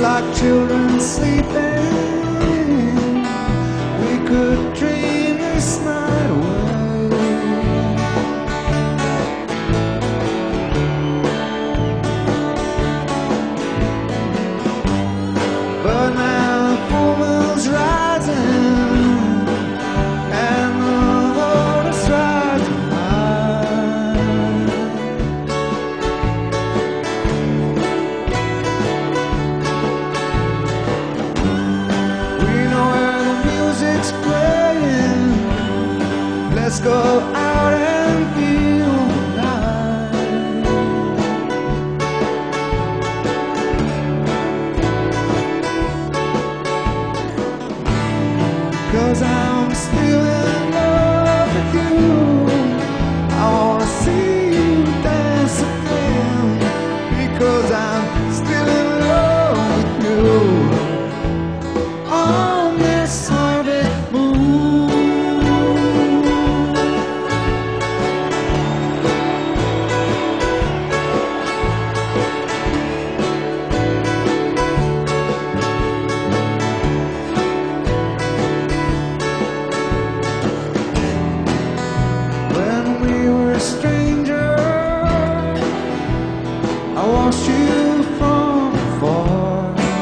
like children sleeping. We could dream this night away. But now the full moon's rising and the water's rising high. We know where the music's playing. Let's go out and feel the night. 'Cause I'm still in love with you. I wanna see you dance again. Because I'm still in love with you. On this harvest moon. When we were strangers, I watched you from afar.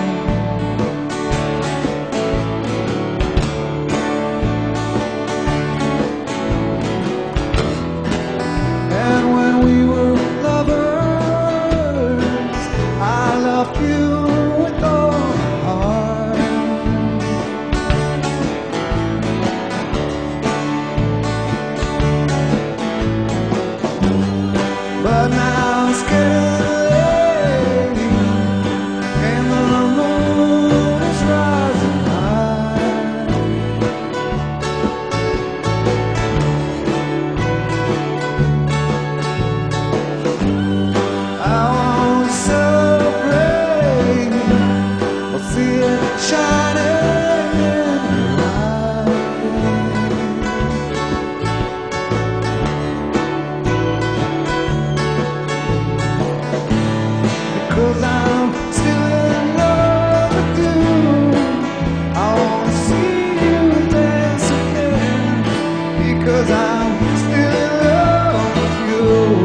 And when we were lovers, I loved you with all my heart. But now it's getting late, and the moon is rising high. I want to celebrate. I'll see it shining in your eyes. Because I'm still in love with you. I want to see you dance again. Because I'm still in love with you.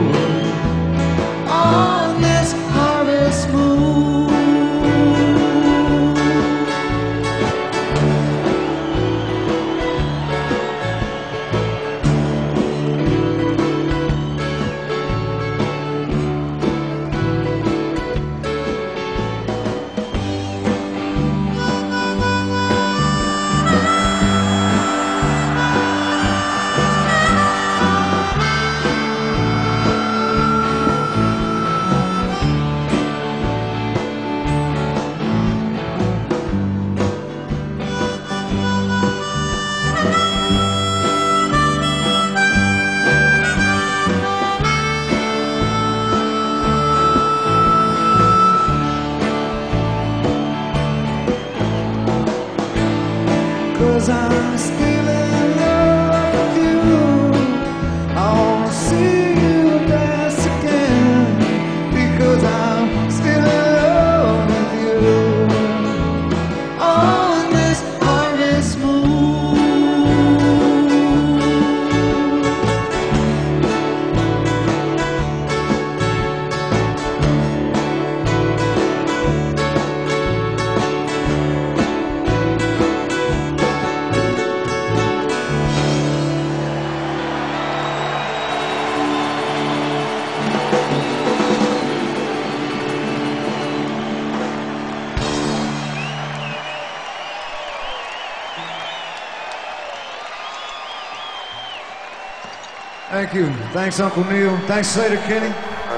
On this harvest moon. Cause I'm still in love with you. I wanna see you dance again. Because I'm still in love with you. On this harvest moon. Thank you. Thanks, Uncle Neil. Thanks, Slater Kenny.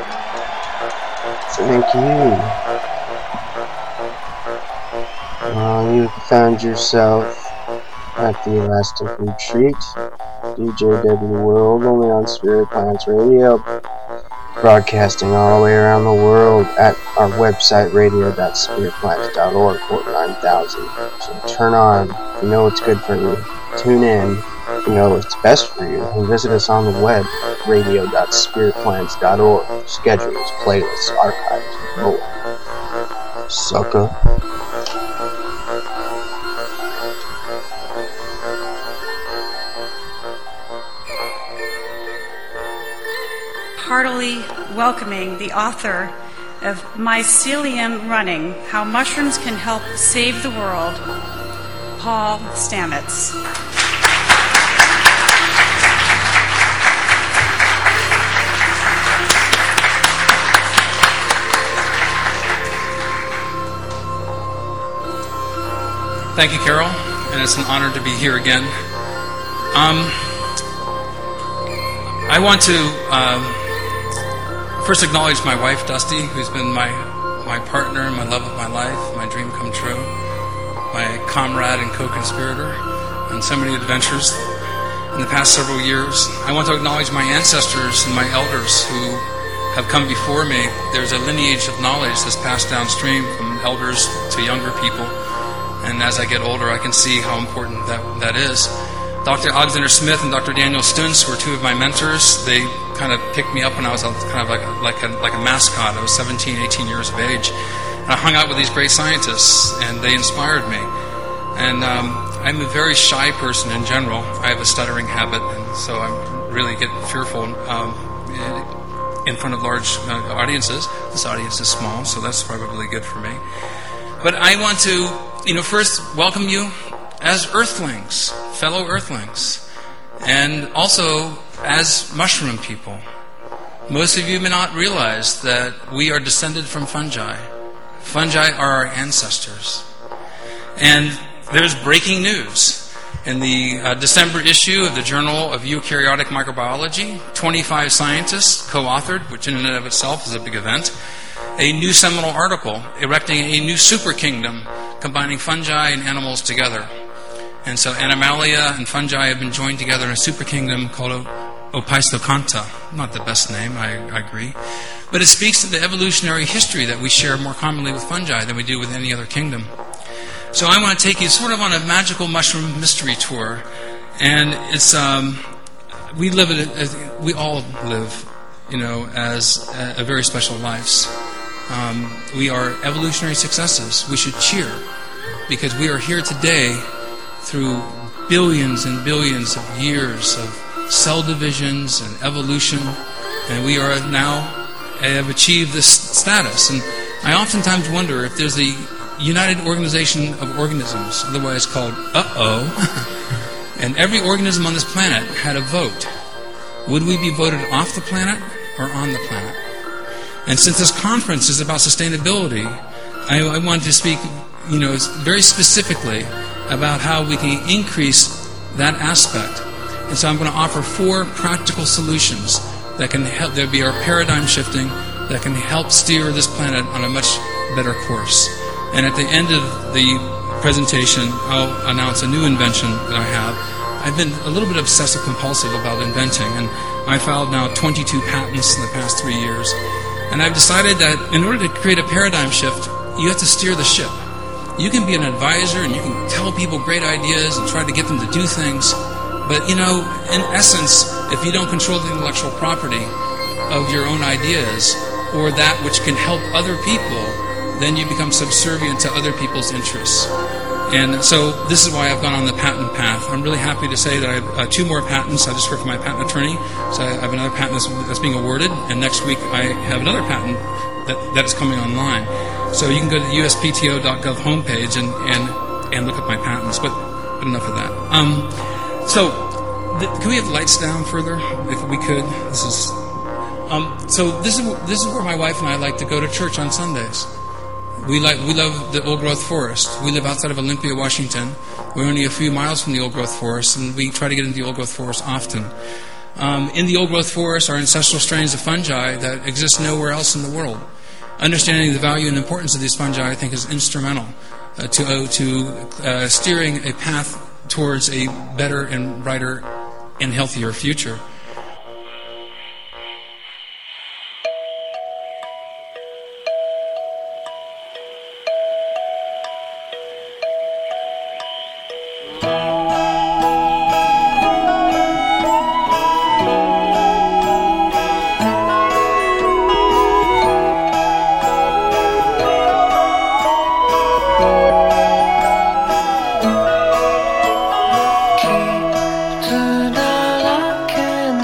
Thank you. You found yourself at the Elastic Retreat, DJW World, only on Spirit Plants Radio, broadcasting all the way around the world at our website, radio.spiritplants.org, port 9000. So turn on, you know it's good for you. Tune in, you know it's best for you. And visit us on the web, radio.spiritplants.org. Schedules, playlists, archives, and more. Sucker. heartily welcoming the author of Mycelium Running, How Mushrooms Can Help Save the World, Paul Stamets. Thank you, Carol, and it's an honor to be here again. I want to first acknowledge my wife, Dusty, who's been my partner, my love of my life, my dream come true, my comrade and co-conspirator on so many adventures in the past several years. I want to acknowledge my ancestors and my elders who have come before me. There's a lineage of knowledge that's passed downstream from elders to younger people. And as I get older, I can see how important that is. Dr. Alexander Smith and Dr. Daniel Stuntz were two of my mentors. They kind of picked me up when I was kind of like a mascot. I was 17, 18 years of age. And I hung out with these great scientists, and they inspired me. And I'm a very shy person in general. I have a stuttering habit, and so I really get fearful in front of large audiences. This audience is small, so that's probably good for me. But I want to first welcome you as Earthlings, fellow Earthlings, and also as mushroom people. Most of you may not realize that we are descended from fungi. Fungi are our ancestors. And there's breaking news. In the December issue of the Journal of Eukaryotic Microbiology, 25 scientists co-authored, which in and of itself is a big event, a new seminal article erecting a new super kingdom combining fungi and animals together. And so Animalia and fungi have been joined together in a super kingdom called Opisthokonta. Not the best name, I agree. But it speaks to the evolutionary history that we share more commonly with fungi than we do with any other kingdom. So I want to take you sort of on a magical mushroom mystery tour. And it's we all live, as a very special lives. We are evolutionary successes. We should cheer because we are here today through billions and billions of years of cell divisions and evolution, and we are now have achieved this status. And I oftentimes wonder if there's a United Organization of Organisms, otherwise called and every organism on this planet had a vote. Would we be voted off the planet or on the planet? And since this conference is about sustainability, I wanted to speak, very specifically about how we can increase that aspect. And so I'm going to offer 4 practical solutions that can help. There'll be our paradigm shifting that can help steer this planet on a much better course. And at the end of the presentation, I'll announce a new invention that I have. I've been a little bit obsessive compulsive about inventing, and I filed now 22 patents in the past 3 years. And I've decided that in order to create a paradigm shift, you have to steer the ship. You can be an advisor and you can tell people great ideas and try to get them to do things. But, in essence, if you don't control the intellectual property of your own ideas or that which can help other people, then you become subservient to other people's interests. And so this is why I've gone on the patent path. I'm really happy to say that I have 2 more patents. I just heard from my patent attorney. So I have another patent that's being awarded. And next week I have another patent that is coming online. So you can go to the uspto.gov homepage and look at my patents. But enough of that. Can we have the lights down further, if we could? This is where my wife and I like to go to church on Sundays. We love the old-growth forest. We live outside of Olympia, Washington. We're only a few miles from the old-growth forest, and we try to get into the old-growth forest often. In the old-growth forest are ancestral strains of fungi that exist nowhere else in the world. Understanding the value and importance of these fungi, I think, is instrumental to steering a path towards a better and brighter and healthier future. Keep the dark and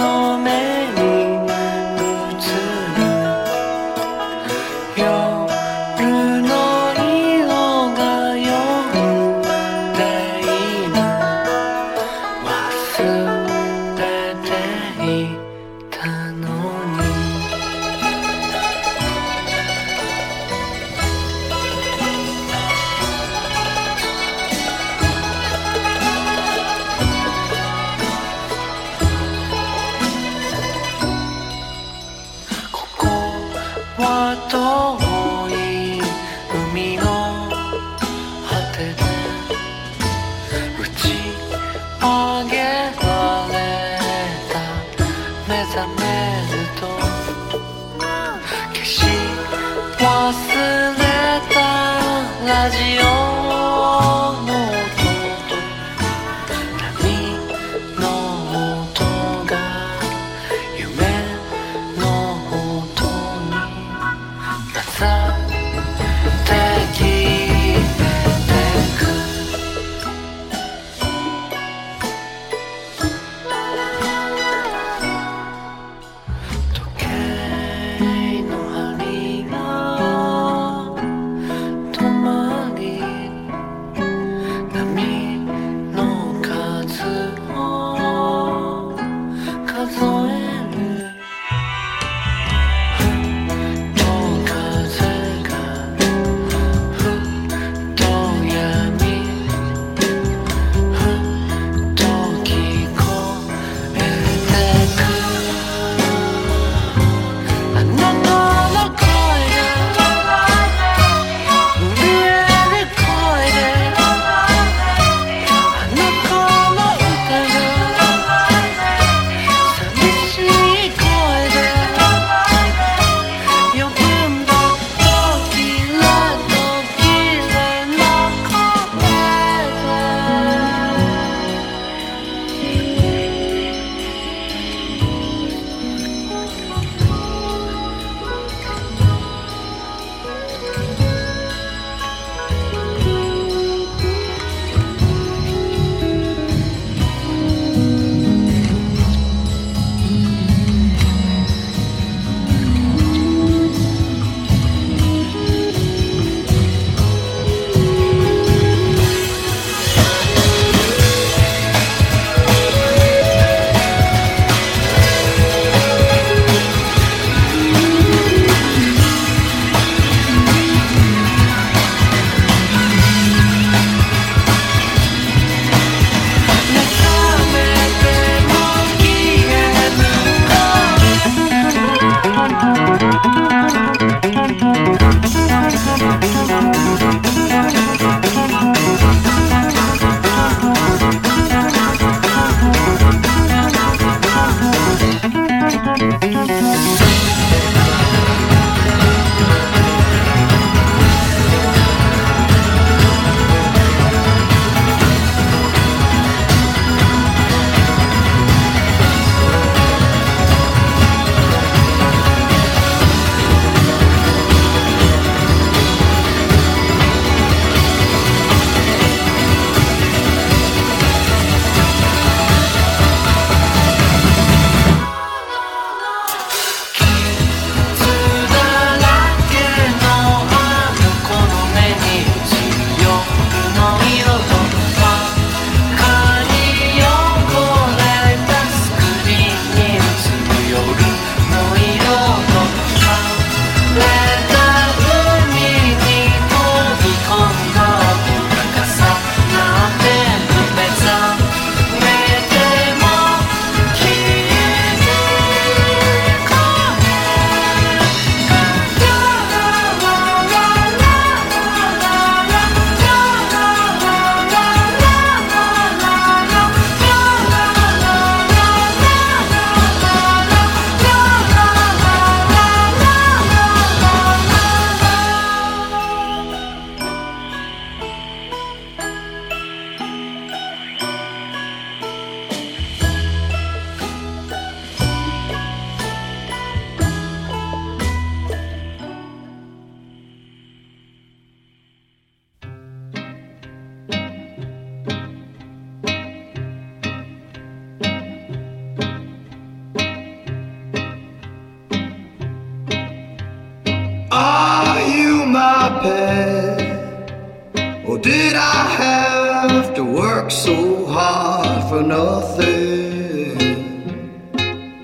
Or did I have to work so hard for nothing?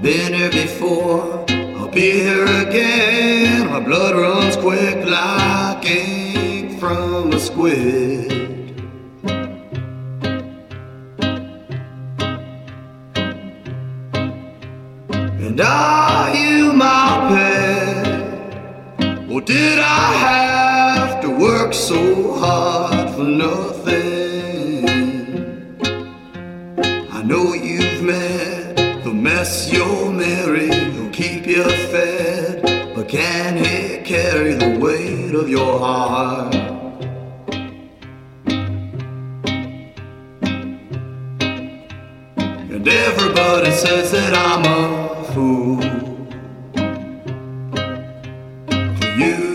been here before, I'll be here again. My blood runs quick like ink from a squid. And are you my pet? Or did I have to work so hard for nothing? I know you've met the mess you'll marry, who'll keep you fed, but can he carry the weight of your heart? And everybody says that I'm a fool for you.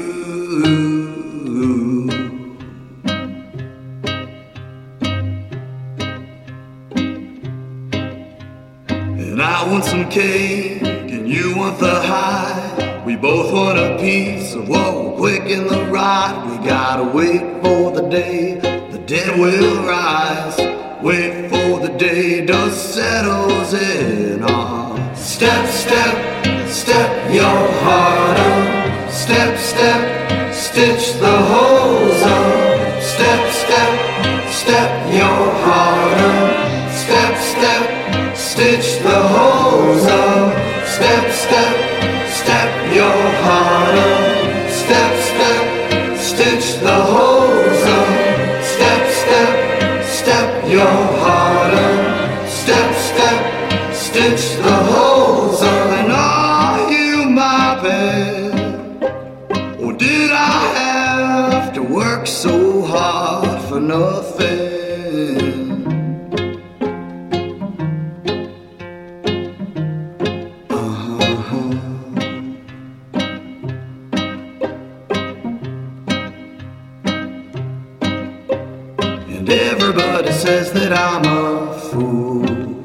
And I want some cake and you want the high. We both want a piece of what we're quick in the ride. We gotta wait for the day the dead will rise. Wait for the day dust settles in. Step, step, step your heart up. Step, step, stitch the holes up. Step, step, step your heart up. Step, step, stitch the holes up. Step, step, step your heart up. Step, step, stitch the holes up. Step, step, step your heart up. Step, step, stitch the holes up. And are you my pet? Or did I have to work so hard for nothing? And everybody says that I'm a fool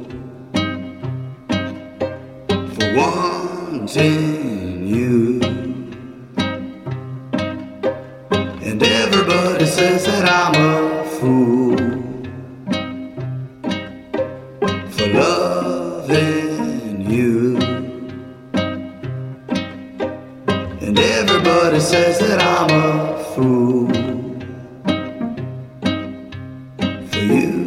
for wanting you. And everybody says that I'm a fool for loving you. And everybody says that I'm a fool for you.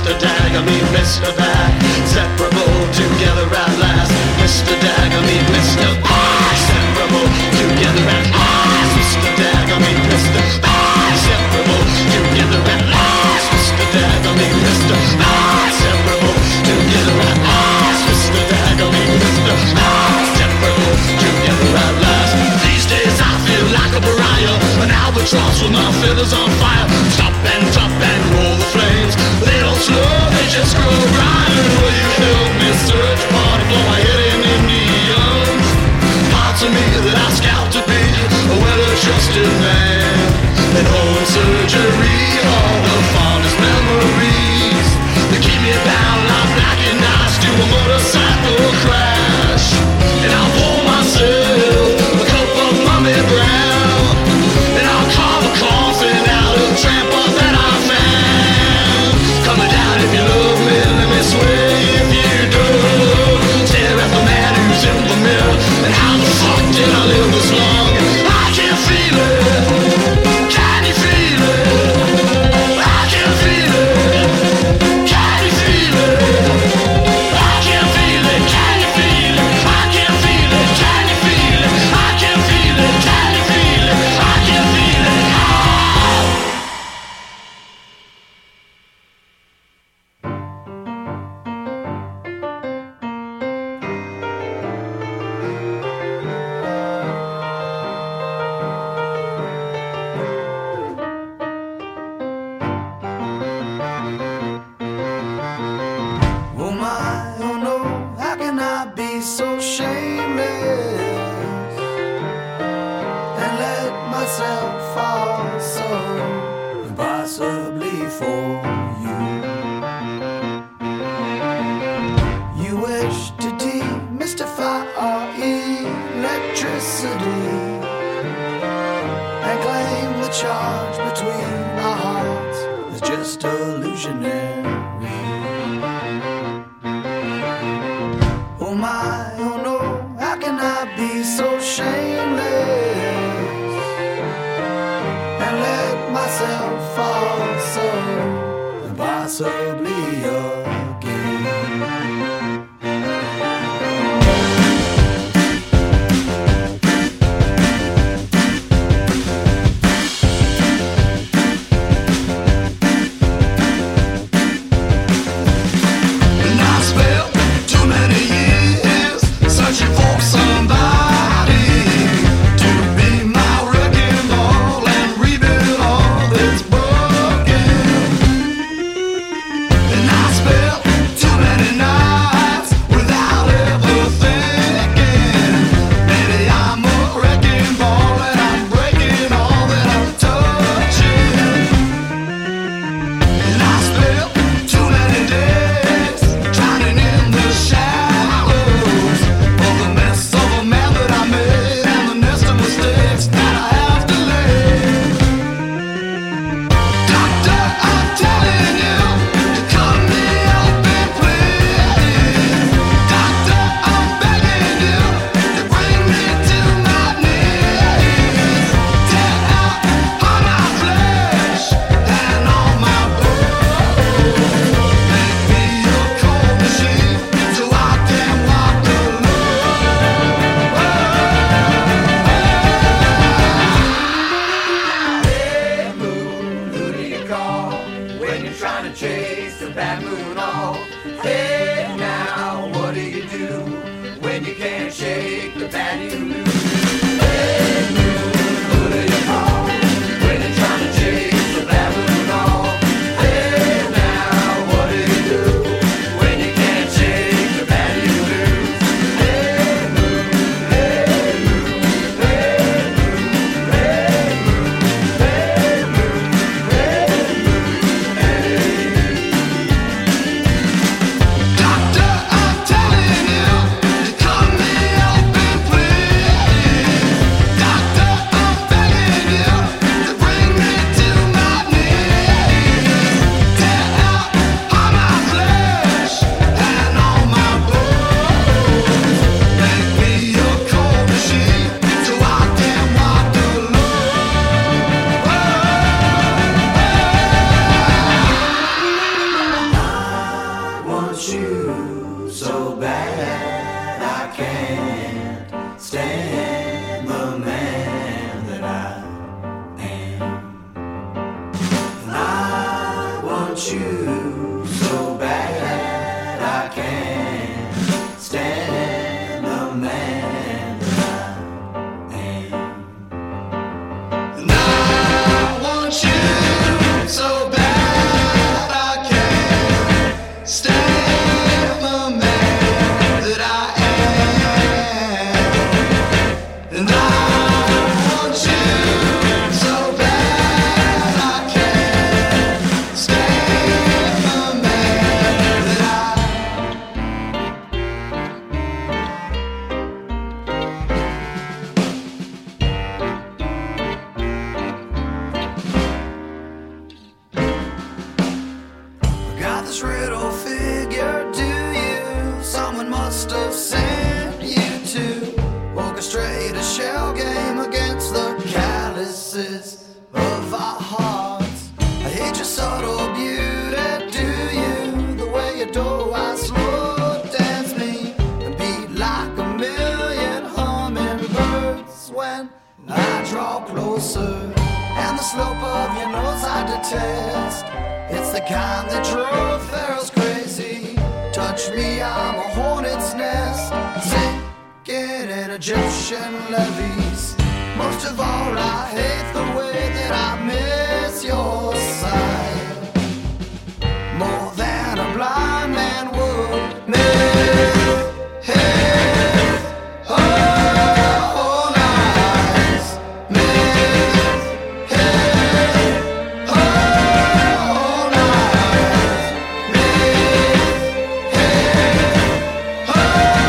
Mr. Dag, I mean Mr. Bag. Separable together at last. Mr. Dag, I mean Mr. Bag. Separable together at last. Mr. Dag, I mean Mr. Bag. Separable together at last. Mr. Dag, I mean Mr. Bag. Separable together at last. Mr. Dag, I mean Mr. Bag. Separable together at last. These days I feel like a pariah, an albatross with my feathers on fire. Stop and roll the flames. They don't slow, they just grow brighter. Will you help me search part of my hidden Indians? Parts of me that I scout to be a well-adjusted man. And home surgery, all the fondest memories that keep me bound like black and ice to a motorcycle crash. And I'll pour myself a cup of Mummy Brown, and I'll carve a coffin out of tramper that I found. Coming down if you love me, let me sway if you do. Stare at the man who's in the mirror, and how the fuck did I live this long? I can feel it. Can you feel it? I can feel it. Can you feel it? I can feel it. Can you feel it? I can feel it. Can you feel it? I can feel it. Can you feel it? I can feel it. Oh my, oh no, how can I be so shameless and let myself fall so impossibly for you? You wish to demystify our electricity and claim the charge between our hearts is just illusionary. Oh my, oh no, how can I be so shameless and let myself fall so impossibly again? And I spent too many years searching for somebody to be my wrecking ball and rebuild all that's broken. And I spent too many nights without ever thinking, maybe I'm a wrecking ball and I'm breaking all that I'm touching. And I spent too many days drowning in the shallows of the mess of a man that I made and the nest of mistakes that I have to lay. Doctor, I'm telling you to cut me open, please. Doctor, I'm begging you to bring me to my knees. Tear out all my flesh and all my bones. Make me a cold machine so I can walk alone. Hey moon, who do you call when you're trying to chase the bad moon off? Hey now, what do you do when you can't shake the bad you lose? Hey moon, who do you call when you're trying to chase the bad moon off? Hey now, what do you do when you can't shake the bad you lose? Hey moon, hey moon, hey moon, hey moon, hey moon, hey moon, hey. Doctor, I'm telling you to cut me open. you so bad I can't stand the man that I am. And I want you so bad I can't stand the man that I am. And I want you so bad I can't stand the man that I am. And I want you so bad I can't stand the man that I got this riddle figure, do you? Someone must have sent you to orchestrate a shell game against the calluses of our hearts. I hate your subtle beauty, do you? The way you do, I slow dance me and beat like a million hummingbirds when I draw closer. And the slope of your nose I detest. It's the kind that drove pharaohs crazy. Touch me, I'm a hornet's nest, sinking in Egyptian levees. Most of all, I hate the way that I miss your sight, more than a blind man would miss his own eyes. Miss his own eyes. Miss his own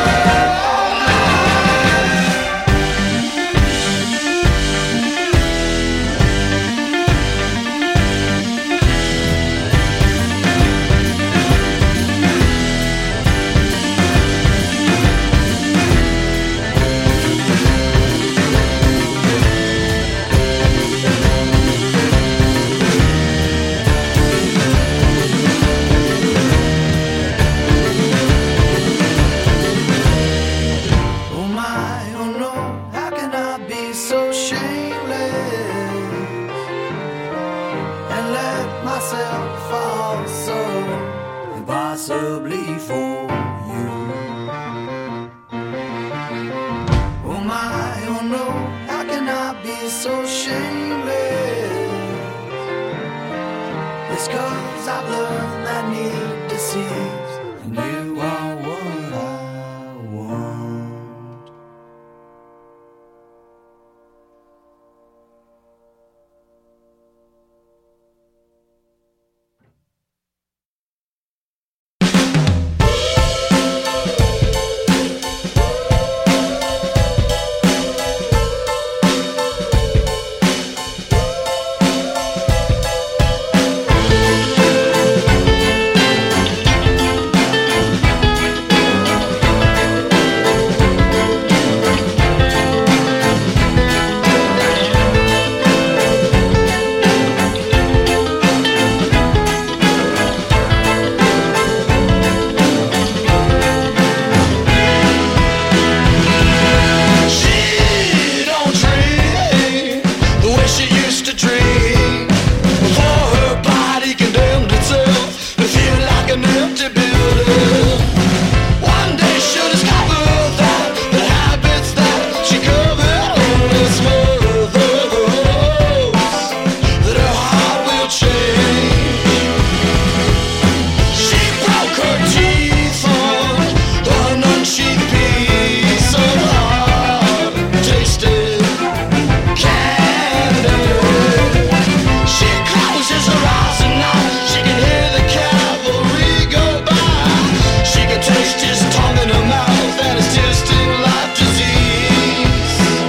Oh my, oh no, how can I be so shameless and let myself fall so impossibly for you? Oh my, oh no, how can I be so shameless? It's 'cause I've learned that need deceives, and you are what I want. She don't dream the way she used to dream before her body condemned itself to feel like an empty building. One day she'll discover that the habits that she covered only smother the hopes that her heart will change. She broke her teeth on an unsheathed piece of hard-tasted candy. She closes her eyes and now she can hear the cavalry go by. She can taste his tongue in her mouth and his tears sting like disease.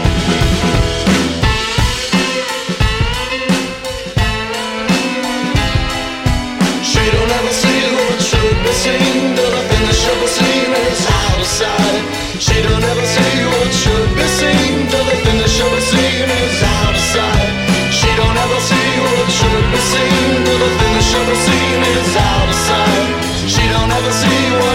She don't ever see what should be seen till the finish of the scene is out of sight. She don't ever see what should be seen till the finish of the scene is out of sight. She don't ever see what should be seen till the finish of the scene is out of sight. She don't ever see what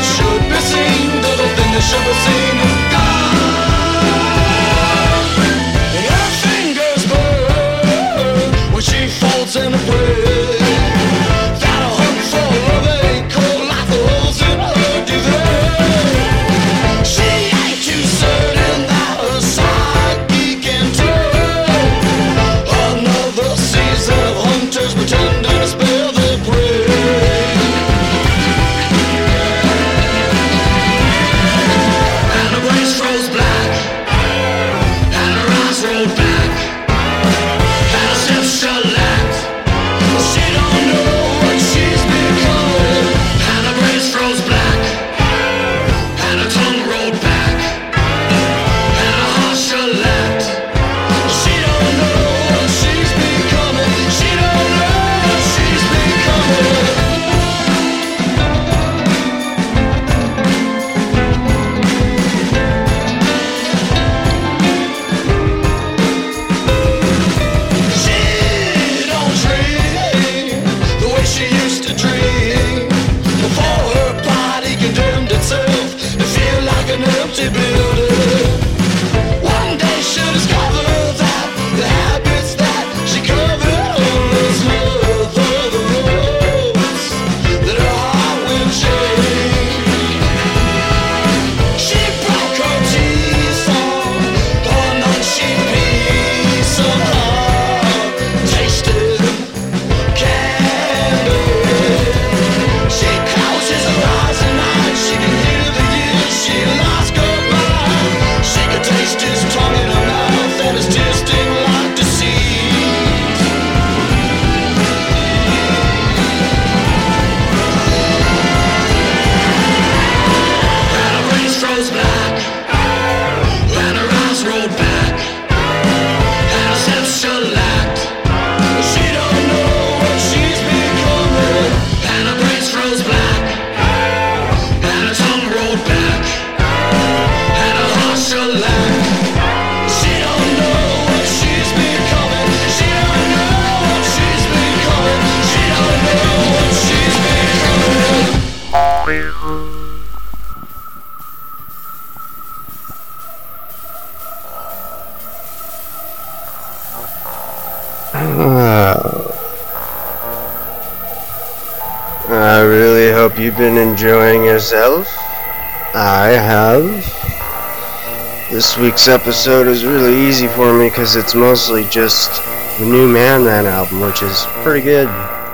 I really hope you've been enjoying yourself. I have. This week's episode is really easy for me because it's mostly just the new Man Man album, which is pretty good.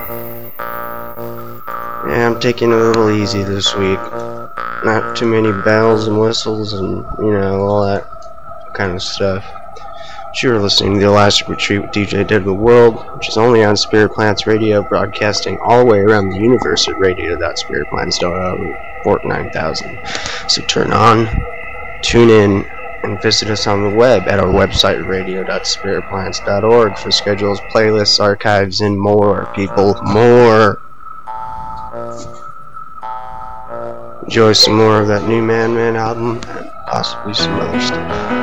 Yeah, I'm taking it a little easy this week. Not too many bells and whistles and, all that kind of stuff. You are listening to The Elastic Retreat with DJ Dead of the World, which is only on Spirit Plants Radio, broadcasting all the way around the universe at radio.spiritplants.org, Fort 9000. So turn on, tune in, and visit us on the web at our website, radio.spiritplants.org, for schedules, playlists, archives, and more, people, more. Enjoy some more of that new Man Man album, and possibly some other stuff.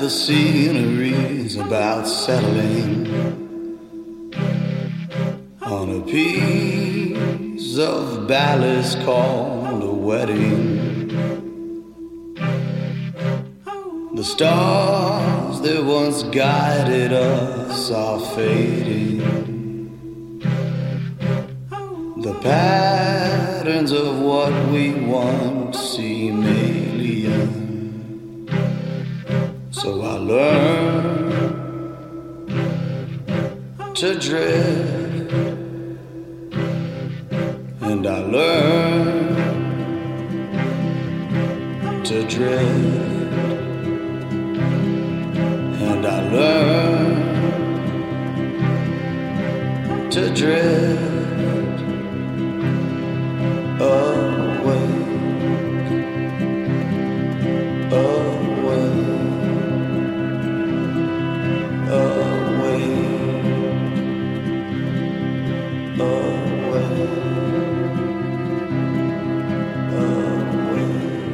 the scenery's about settling on a piece of ballast called a wedding. The stars that once guided us are fading. The patterns of what we want seem alien. So I learned to drift, and I learned to drift. And I learned to drift away, away, away, away, away.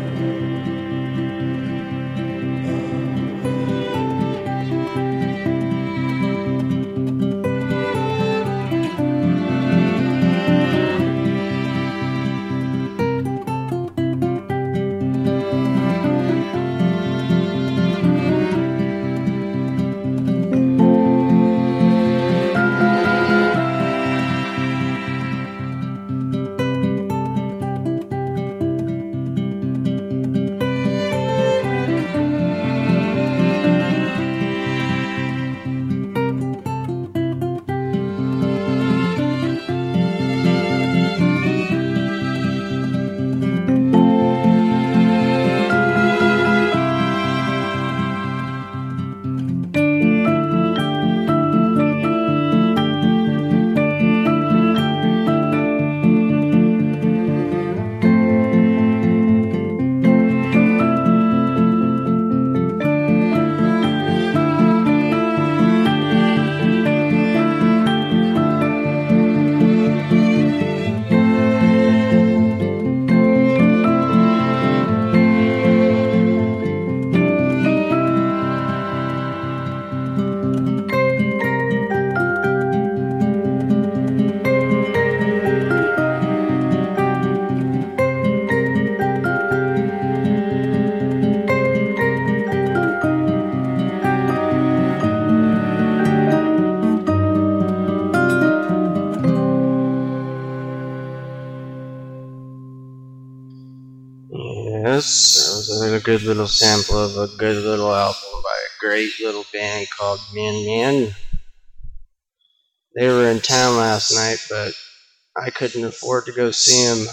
Yes, that was a good little sample of a good little album by a great little band called Min Min. They were in town last night, but I couldn't afford to go see them.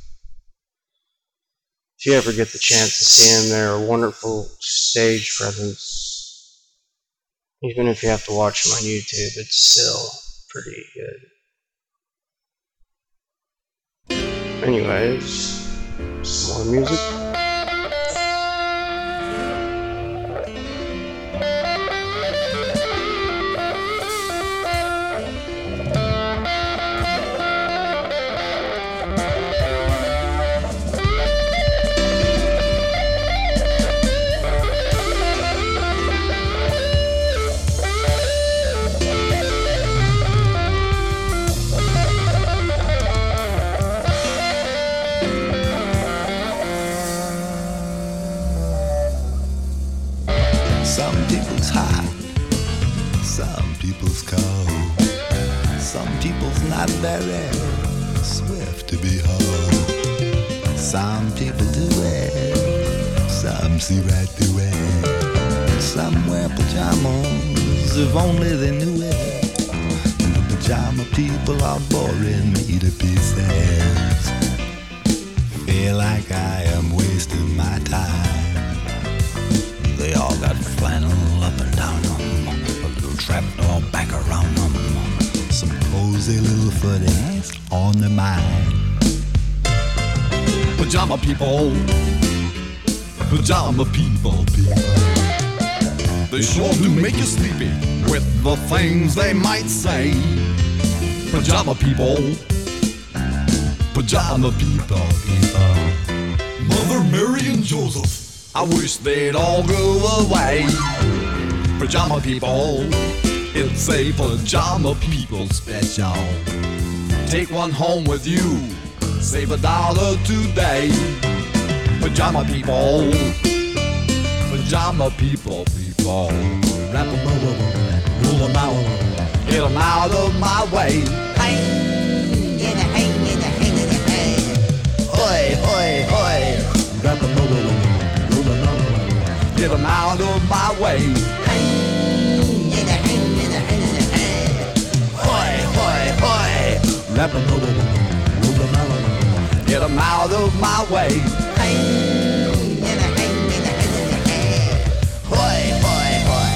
If you ever get the chance to see them, they're a wonderful stage presence. Even if you have to watch them on YouTube, it's still pretty good. Anyways, some more music. Some people's hot, some people's cold, some people's not very swift to behold. Some people do it, some see right through it. Some wear pajamas if only they knew it. The pajama people are boring me to pieces. Feel like I am wasting my time. They all got flannel up and down them, a little trapdoor back around them, some cozy little footies on their mind. Pajama people, pajama people. They sure do make you sleepy with the things they might say. Pajama people, pajama people. Mother Mary and Joseph, I wish they'd all go away. Pajama people, it's a pajama people special. Take one home with you, save $1 today. Pajama people, pajama people. Wrap 'em up, roll 'em out, get 'em out of my way. Hey, in the hay, in the hay, in the hay. Hoy, hoy, hoy. Wrap 'em up, roll 'em out, get 'em out of my way. Hey, in the hay, in the hay, in the hay. Hoy, hoy, hoy. Wrap 'em up, roll 'em out, get 'em out of my way. Hey, in the hay, in the hay, in the hay. Hoy, hoy, hoy.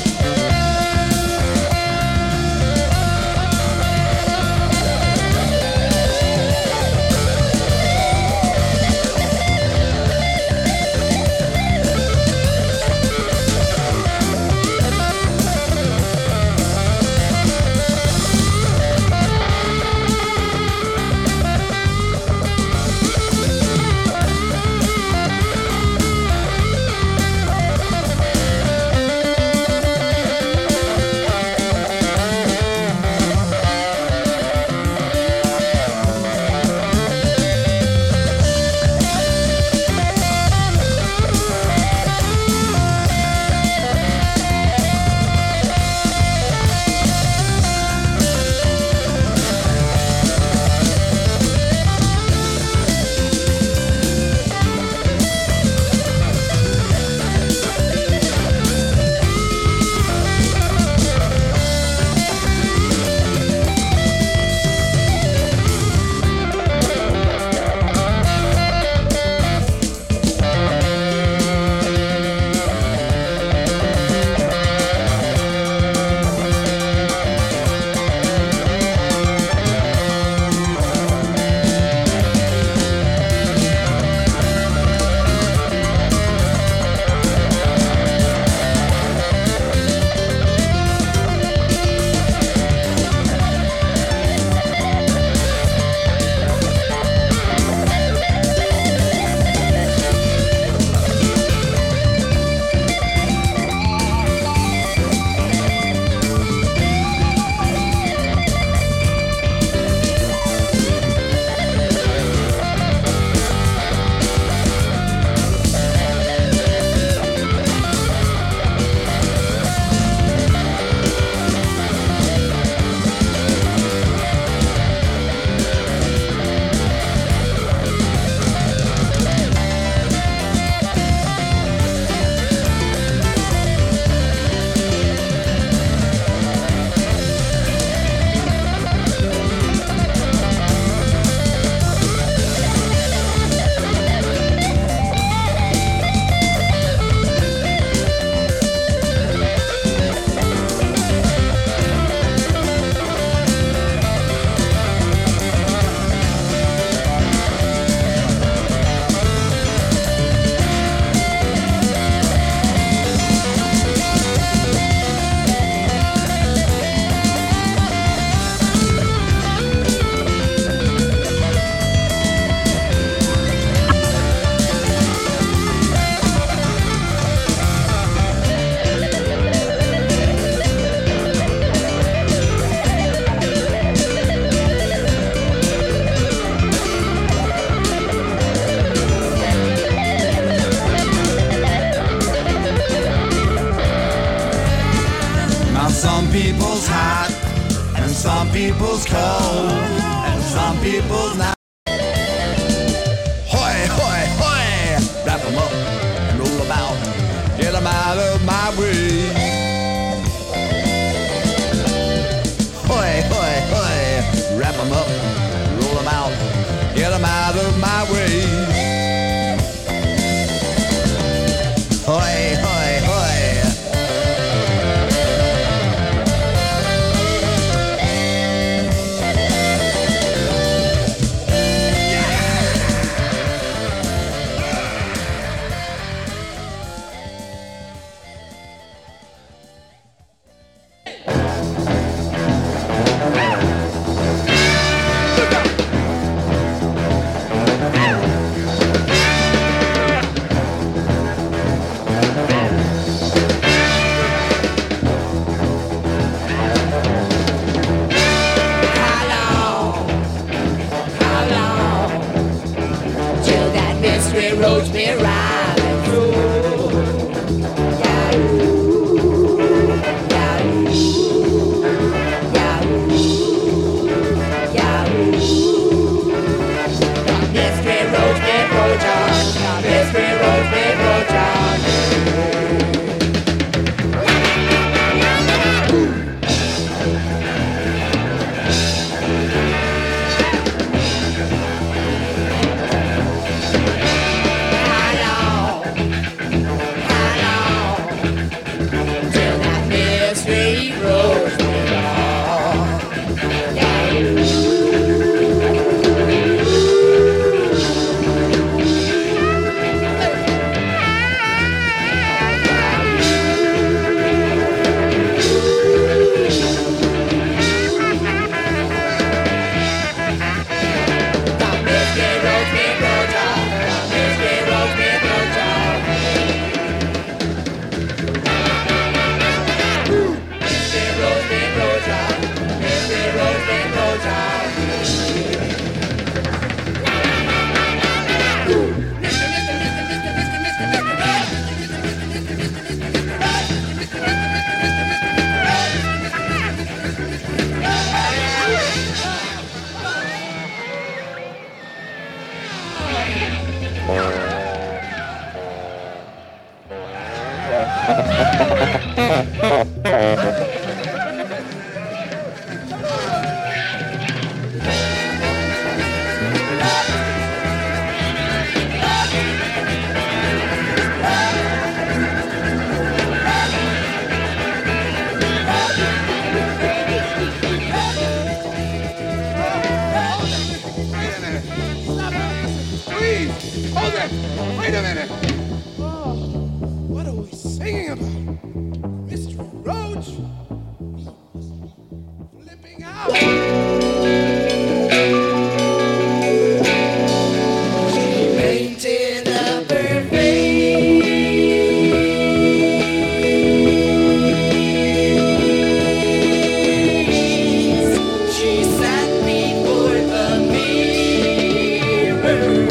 people's hot, and some people's cold, and some people's not. Hoy, hoy, hoy! Wrap them up and roll them out. Get them out of my way. Hoy, hoy, hoy! Wrap them up, roll them out. Get them out of my way. Hoy, hoy, hoy! roads may ride and through. Yahoo, Yahoo, Yahoo, Yahoo. Mystery roads may approach on. Mystery roads may approach on. Wait a minute. Oh, what are we singing about? Mr. Roach? Flipping out. She painted up her face. She sat before the mirror.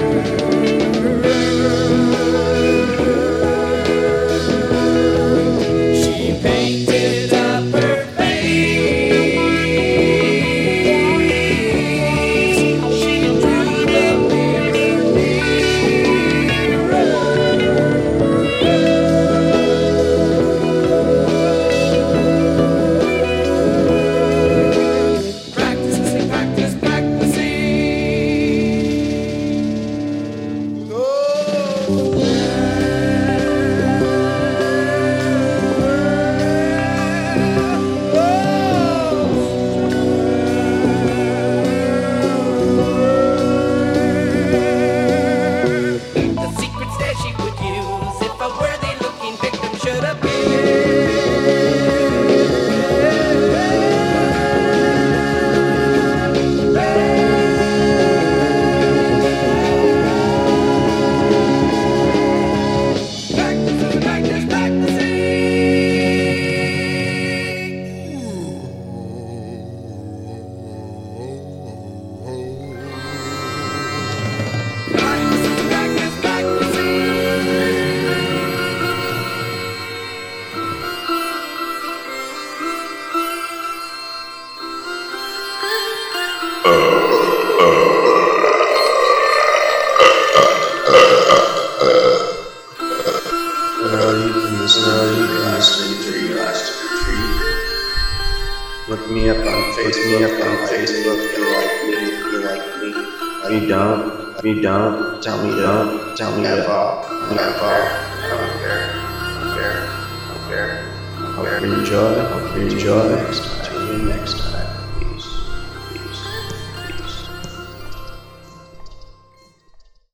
Look me up on Facebook. You like me. If you don't, tell me F off. I don't care. Hope you enjoy. Tune in next time.